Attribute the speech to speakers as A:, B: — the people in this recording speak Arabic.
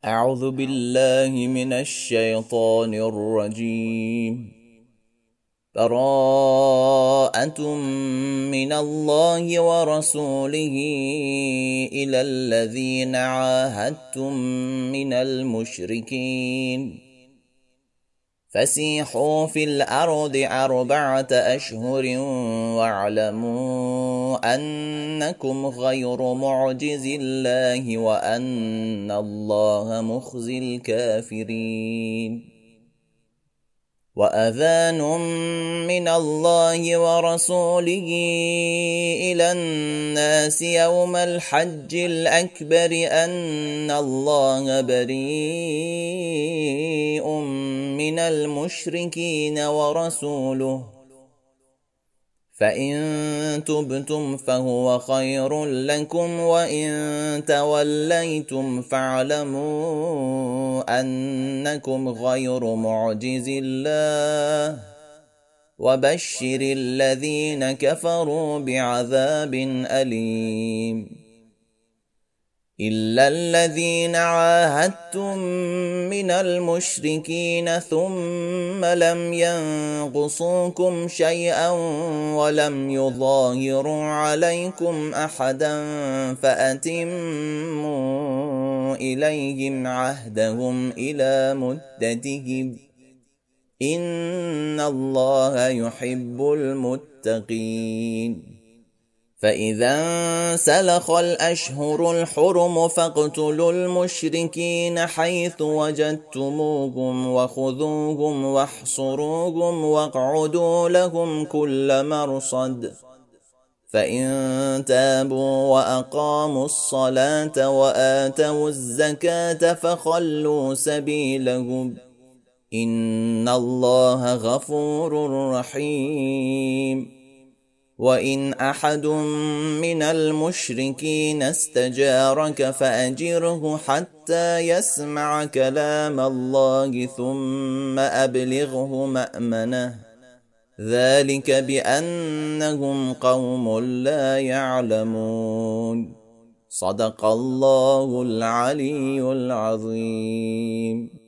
A: أعوذ بالله من الشيطان الرجيم. براءة من الله ورسوله إلى الذين عاهدتم من المشركين فسيحوا في الأرض 4 أشهر واعلموا أنكم غير معجز الله وأن الله مخزي الكافرين. وأذان من الله ورسوله إلى الناس يوم الحج الأكبر أن الله بريء من المشركين ورسوله فإن تبتم فهو خير لكم وإن توليتم فاعلموا أنكم غير معجز الله وبشر الذين كفروا بعذاب أليم. إلا الذين عاهدتم من المشركين ثم لم ينقصوكم شيئا ولم يظاهروا عليكم أحدا فأتموا إليهم عهدهم إلى مدتهم إن الله يحب المتقين. فإذا انسلخ الأشهر الحرم فاقتلوا المشركين حيث وجدتموهم وخذوهم واحصروهم واقعدوا لهم كل مرصد فإن تابوا وأقاموا الصلاة وآتوا الزكاة فخلوا سبيلهم إن الله غفور رحيم. وإن أحد من المشركين استجارك فأجره حتى يسمع كلام الله ثم أبلغه مأمنه ذلك بأنهم قوم لا يعلمون. صدق الله العلي العظيم.